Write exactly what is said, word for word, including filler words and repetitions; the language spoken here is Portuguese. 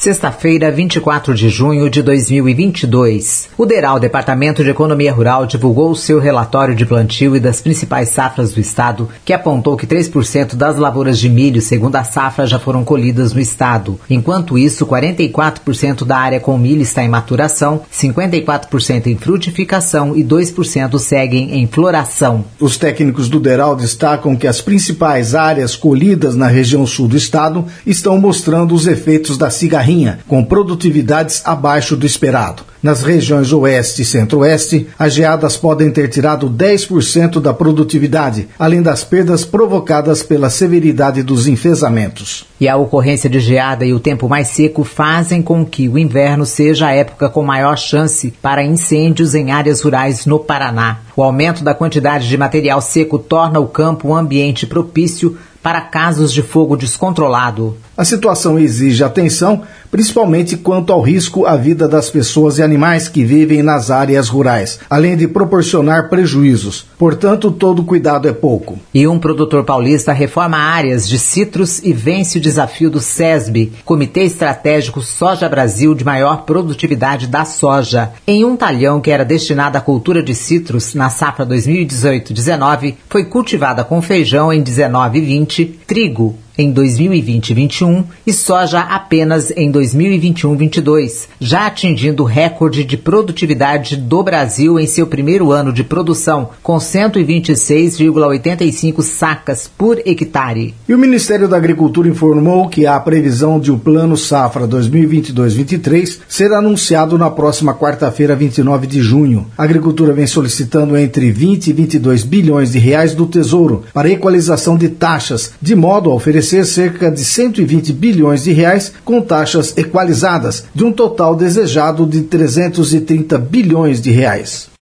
Sexta-feira, vinte e quatro de junho de dois mil e vinte e dois. O DERAL, Departamento de Economia Rural, divulgou o seu relatório de plantio e das principais safras do estado, que apontou que três por cento das lavouras de milho, segundo a safra, já foram colhidas no estado. Enquanto isso, quarenta e quatro por cento da área com milho está em maturação, cinquenta e quatro por cento em frutificação e dois por cento seguem em floração. Os técnicos do DERAL destacam que as principais áreas colhidas na região sul do estado estão mostrando os efeitos da cigarrinha, com produtividades abaixo do esperado. Nas regiões oeste e centro-oeste, as geadas podem ter tirado dez por cento da produtividade, além das perdas provocadas pela severidade dos enfesamentos. E a ocorrência de geada e o tempo mais seco fazem com que o inverno seja a época com maior chance para incêndios em áreas rurais no Paraná. O aumento da quantidade de material seco torna o campo um ambiente propício para casos de fogo descontrolado. A situação exige atenção, principalmente quanto ao risco à vida das pessoas e animais que vivem nas áreas rurais, além de proporcionar prejuízos. Portanto, todo cuidado é pouco. E um produtor paulista reforma áreas de citros e vence o desafio do SESB, Comitê Estratégico Soja Brasil de maior produtividade da soja. Em um talhão que era destinado à cultura de citros, na safra dois mil e dezoito dezenove, foi cultivada com feijão em dezenove e vinte, trigo em dois mil e vinte e vinte e um e soja apenas em dois mil e vinte e um vinte e dois, já atingindo o recorde de produtividade do Brasil em seu primeiro ano de produção, com cento e vinte e seis vírgula oitenta e cinco sacas por hectare. E o Ministério da Agricultura informou que há a previsão de o Plano Safra dois mil e vinte e dois vinte e três ser anunciado na próxima quarta-feira, vinte e nove de junho. A Agricultura vem solicitando entre vinte e vinte e dois bilhões de reais do Tesouro para equalização de taxas, de modo a oferecer cerca de cento e vinte bilhões de reais com taxas equalizadas, de um total desejado de trezentos e trinta bilhões de reais.